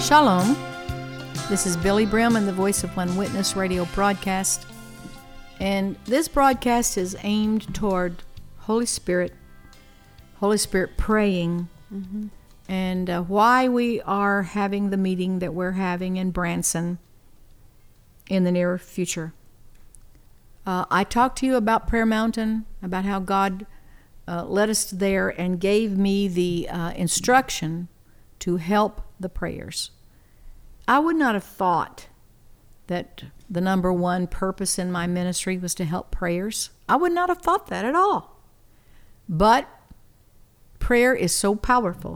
Shalom. This is Billy Brim and the Voice of One Witness radio broadcast. And this broadcast is aimed toward Holy Spirit praying, and why we are having the meeting that we're having in Branson in the near future. I talked to you about Prayer Mountain, about how God led us there and gave me the instruction to help the prayers. I would not have thought that the number one purpose in my ministry was to help prayers. I would not have thought that at all. But prayer is so powerful.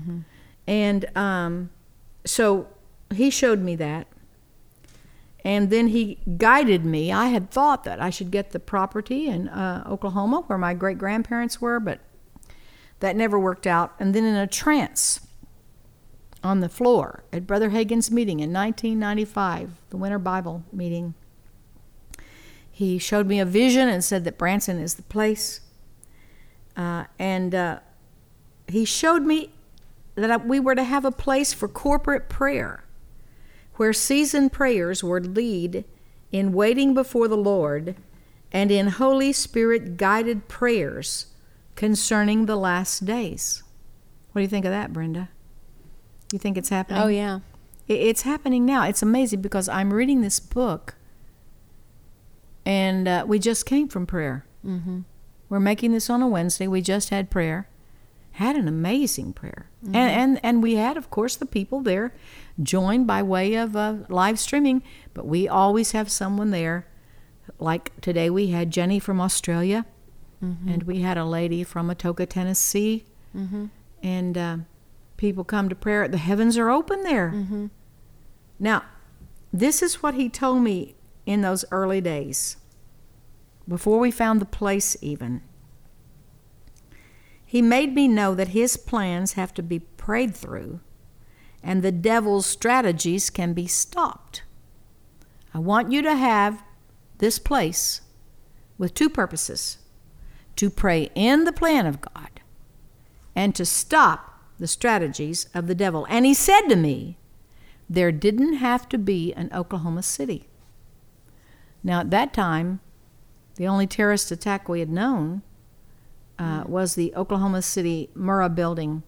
And so he showed me that. And then he guided me. I had thought that I should get the property in Oklahoma where my great-grandparents were, but that never worked out. And then in a trance on the floor at Brother Hagin's meeting in 1995, the Winter Bible meeting, he showed me a vision and said that Branson is the place. And he showed me that we were to have a place for corporate prayer, where seasoned prayers would lead in waiting before the Lord and in Holy Spirit-guided prayers concerning the last days. What do you think of that, Brenda? You think it's happening? Oh, yeah. It's happening now. It's amazing because I'm reading this book, and we just came from prayer. We're making this on a Wednesday. We just had prayer. Had an amazing prayer. And we had, of course, the people there joined by way of live streaming, but we always have someone there. Like today we had Jenny from Australia, and we had a lady from Atoka, Tennessee, and people come to prayer. The heavens are open there. Now, this is what he told me in those early days, before we found the place even. He made me know that his plans have to be prayed through, and the devil's strategies can be stopped. I want you to have this place with two purposes: to pray in the plan of God and to stop the strategies of the devil. And he said to me, there didn't have to be an Oklahoma City. Now, at that time, the only terrorist attack we had known was the Oklahoma City Murrah building,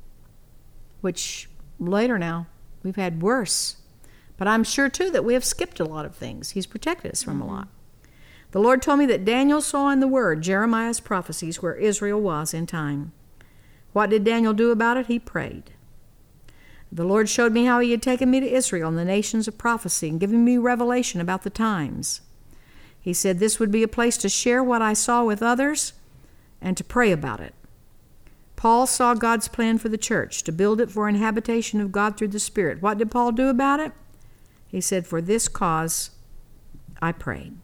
which later now we've had worse. But I'm sure, too, that we have skipped a lot of things. He's protected us from a lot. The Lord told me that Daniel saw in the Word Jeremiah's prophecies where Israel was in time. What did Daniel do about it? He prayed. The Lord showed me how he had taken me to Israel and the nations of prophecy and given me revelation about the times. He said this would be a place to share what I saw with others and to pray about it. Paul saw God's plan for the church, to build it for an habitation of God through the Spirit. What did Paul do about it? He said, for this cause I prayed.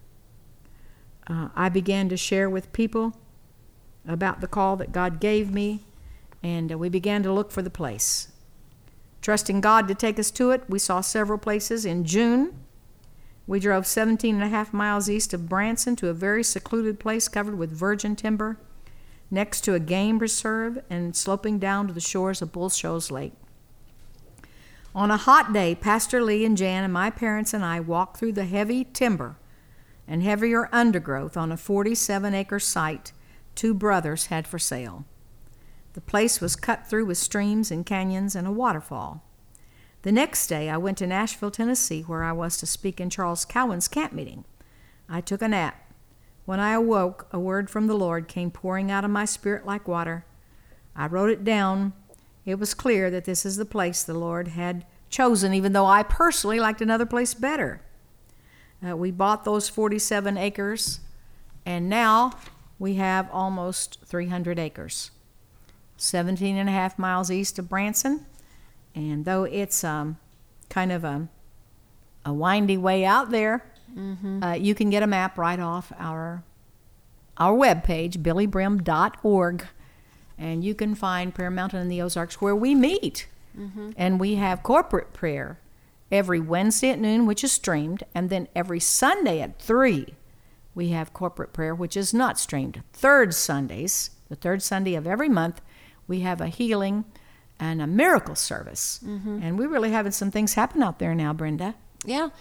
I began to share with people about the call that God gave me, and we began to look for the place. Trusting God to take us to it, we saw several places. In June, we drove 17 and a half miles east of Branson to a very secluded place covered with virgin timber, next to a game reserve and sloping down to the shores of Bull Shoals Lake. On a hot day, Pastor Lee and Jan and my parents and I walked through the heavy timber and heavier undergrowth on a 47-acre site two brothers had for sale. The place was cut through with streams and canyons and a waterfall. The next day, I went to Nashville, Tennessee, where I was to speak in Charles Cowan's camp meeting. I took a nap. When I awoke, a word from the Lord came pouring out of my spirit like water. I wrote it down. It was clear that this is the place the Lord had chosen, even though I personally liked another place better. We bought those 47 acres, and now we have almost 300 acres. 17 and a half miles east of Branson, and though it's kind of a windy way out there, you can get a map right off our webpage, billybrim.org, and you can find Prayer Mountain in the Ozarks where we meet, and we have corporate prayer every Wednesday at noon, which is streamed, and then every Sunday at 3 we have corporate prayer, which is not streamed. The third Sunday of every month, we have a healing and a miracle service. And we're really having some things happen out there now, Brenda. Yeah.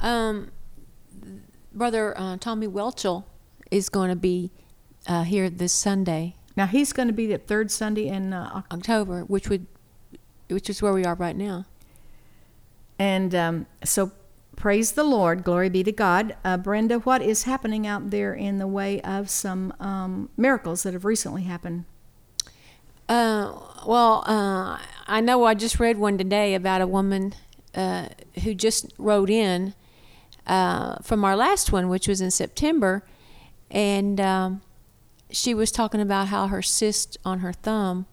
Brother Tommy Welchel is going to be here this Sunday. Now, he's going to be the third Sunday in October, which is where we are right now. And so praise the Lord. Glory be to God. Brenda, what is happening out there in the way of some miracles that have recently happened? I know I just read one today about a woman who just wrote in from our last one, which was in September, and she was talking about how her cyst on her thumb,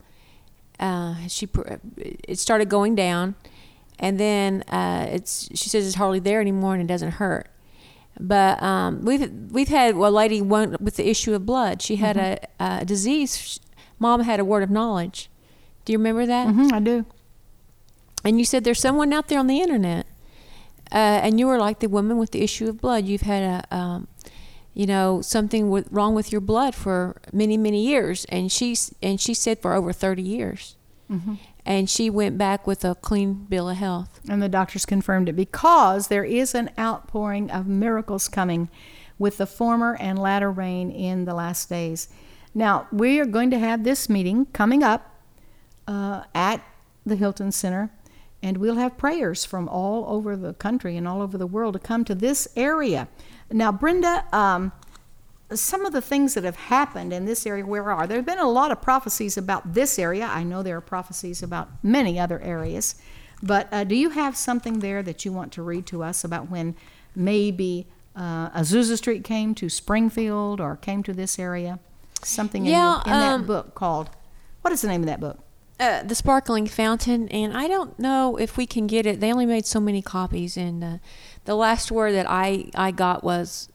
it started going down, and then she says it's hardly there anymore and it doesn't hurt. But we've had a lady with the issue of blood. She had a disease. Mom had a word of knowledge. Do you remember that? I do. And you said there's someone out there on the internet, and you were like the woman with the issue of blood. You've had something wrong with your blood for many, many years, and she said for over 30 years. And she went back with a clean bill of health. And the doctors confirmed it, because there is an outpouring of miracles coming with the former and latter rain in the last days. Now, we are going to have this meeting coming up at the Hilton Center, and we'll have prayers from all over the country and all over the world to come to this area. Now, Brenda, some of the things that have happened in this area, there have been a lot of prophecies about this area. I know there are prophecies about many other areas, but do you have something there that you want to read to us about when maybe Azusa Street came to Springfield or came to this area? Something in that book called, what is the name of that book? The Sparkling Fountain, and I don't know if we can get it. They only made so many copies, and the last word that I got was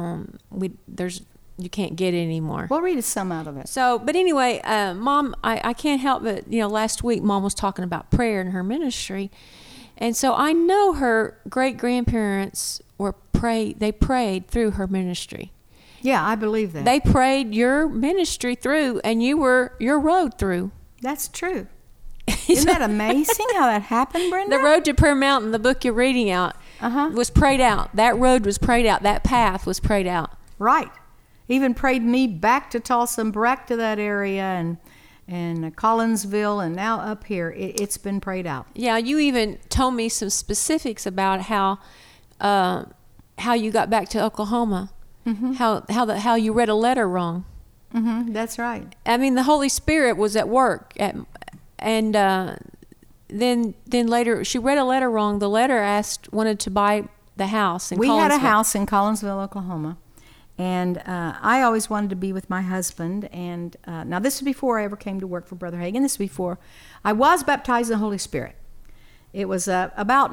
you can't get it anymore. We'll read some out of it. So, but anyway, Mom, I can't help but, last week Mom was talking about prayer in her ministry, and so I know her great-grandparents they prayed through her ministry. Yeah, I believe that. They prayed your ministry through, and you were your road through. That's true. Isn't that amazing how that happened, Brenda? The road to Prayer Mountain, the book you're reading out, was prayed out. That road was prayed out. That path was prayed out. Right. Even prayed me back to Tulsa and back to that area and Collinsville and now up here. It's been prayed out. Yeah, you even told me some specifics about how you got back to Oklahoma. How you read a letter wrong. That's right. I mean, the Holy Spirit was at work, and then later she read a letter wrong. The letter wanted to buy the house in Collinsville. We had a house in Collinsville, Oklahoma, and I always wanted to be with my husband. And now this is before I ever came to work for Brother Hagin. This is before I was baptized in the Holy Spirit. It was about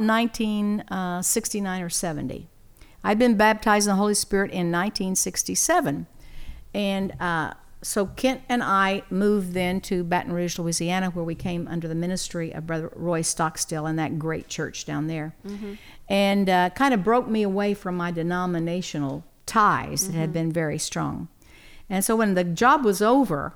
1969 or 70. I'd been baptized in the Holy Spirit in 1967. And so Kent and I moved then to Baton Rouge, Louisiana, where we came under the ministry of Brother Roy Stockstill and that great church down there. And kind of broke me away from my denominational ties that had been very strong. And so when the job was over,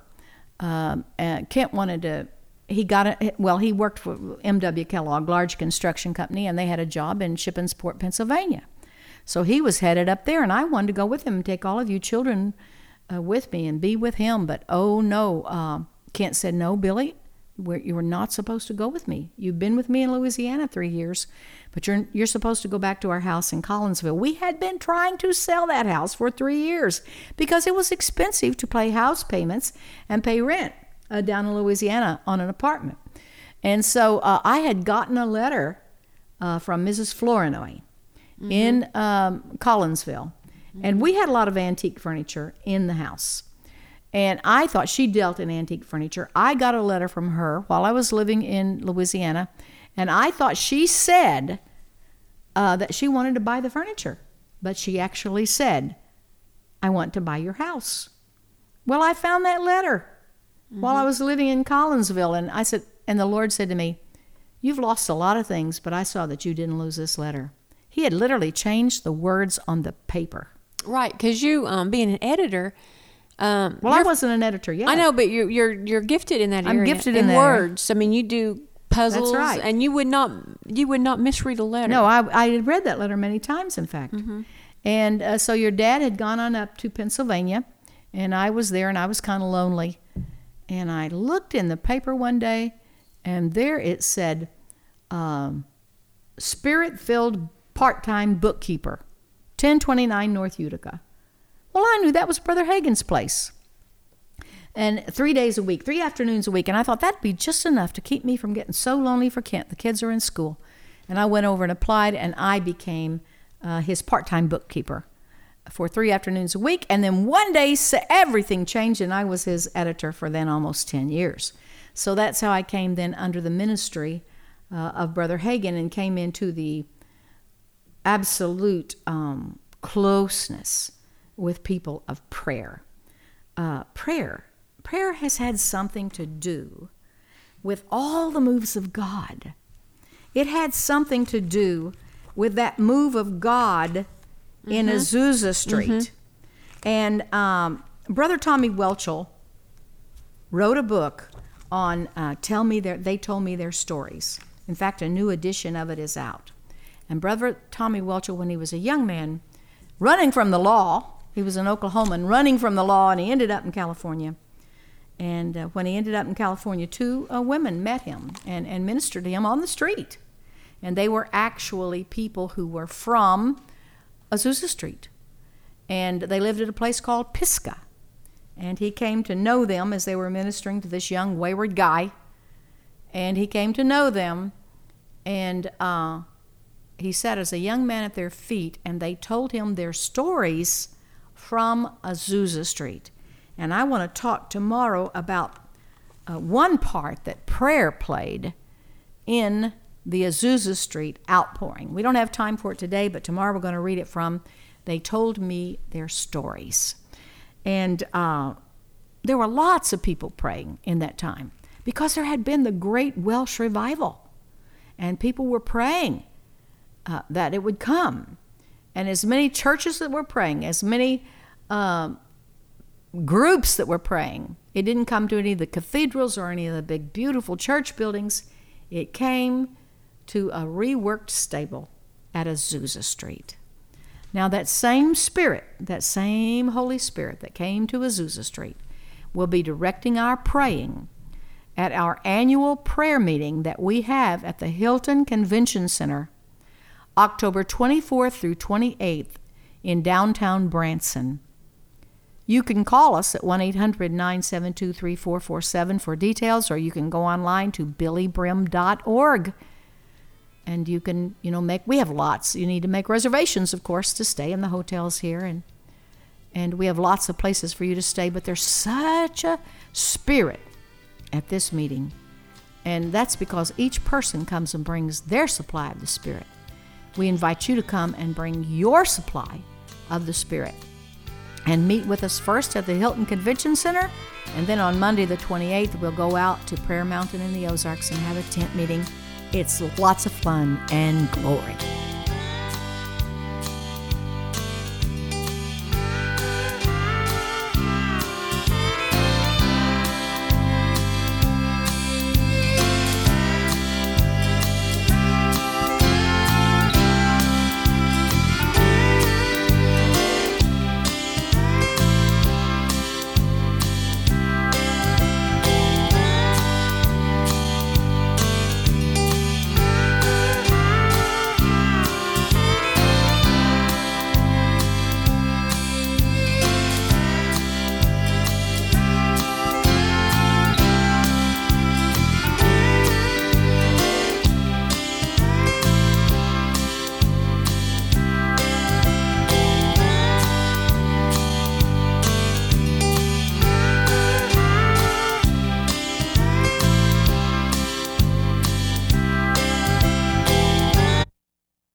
Kent wanted to, he worked for M.W. Kellogg, large construction company, and they had a job in Shippensport, Pennsylvania. So he was headed up there, and I wanted to go with him and take all of you children with me and be with him. But oh no, Kent said, no, Billy, you were not supposed to go with me. You've been with me in Louisiana 3 years, but you're supposed to go back to our house in Collinsville. We had been trying to sell that house for 3 years because it was expensive to pay house payments and pay rent down in Louisiana on an apartment. And so I had gotten a letter from Mrs. Flournoy in Collinsville. And we had a lot of antique furniture in the house. And I thought she dealt in antique furniture. I got a letter from her while I was living in Louisiana, and I thought she said that she wanted to buy the furniture. But she actually said, I want to buy your house. Well, I found that letter while I was living in Collinsville, and I said, and the Lord said to me, you've lost a lot of things, but I saw that you didn't lose this letter. He had literally changed the words on the paper. Right, because you, being an editor, Well, I wasn't an editor yet. I know, but you're gifted in that area. I'm gifted in that words. I mean, you do puzzles. That's right. And you would not misread a letter. No, I had read that letter many times, in fact. Mm-hmm. And so your dad had gone on up to Pennsylvania, and I was there, and I was kind of lonely. And I looked in the paper one day, and there it said, Spirit-filled part-time bookkeeper, 1029 North Utica. Well, I knew that was Brother Hagin's place. And 3 days a week, 3 afternoons a week. And I thought that'd be just enough to keep me from getting so lonely for Kent. The kids are in school. And I went over and applied, and I became his part-time bookkeeper for 3 afternoons a week. And then one day, everything changed, and I was his editor for then almost 10 years. So that's how I came then under the ministry of Brother Hagin and came into the absolute closeness with people of prayer. Prayer has had something to do with all the moves of God. It had something to do with that move of God in Azusa Street. And Brother Tommy Welchel wrote a book on They Told Me Their Stories. In fact, a new edition of it is out. And Brother Tommy Welchel, when he was a young man, running from the law, he was an Oklahoman running from the law, and he ended up in California. And when he ended up in California, 2 women met him and ministered to him on the street. And they were actually people who were from Azusa Street. And they lived at a place called Pisgah. And he came to know them as they were ministering to this young wayward guy. And he came to know them. And he sat as a young man at their feet, and they told him their stories from Azusa Street. And I want to talk tomorrow about one part that prayer played in the Azusa Street outpouring. We don't have time for it today, but tomorrow we're going to read it from They Told Me Their Stories. And there were lots of people praying in that time because there had been the great Welsh revival. And people were praying that it would come. And as many churches that were praying, as many groups that were praying, it didn't come to any of the cathedrals or any of the big, beautiful church buildings. It came to a reworked stable at Azusa Street. Now that same Spirit, that same Holy Spirit that came to Azusa Street will be directing our praying at our annual prayer meeting that we have at the Hilton Convention Center, October 24th through 28th in downtown Branson. You can call us at 1-800-972-3447 for details, or you can go online to billybrim.org. And you can, we have lots. You need to make reservations, of course, to stay in the hotels here. And we have lots of places for you to stay, but there's such a spirit at this meeting. And that's because each person comes and brings their supply of the Spirit. We invite you to come and bring your supply of the Spirit and meet with us first at the Hilton Convention Center. And then on Monday the 28th, we'll go out to Prayer Mountain in the Ozarks and have a tent meeting. It's lots of fun and glory.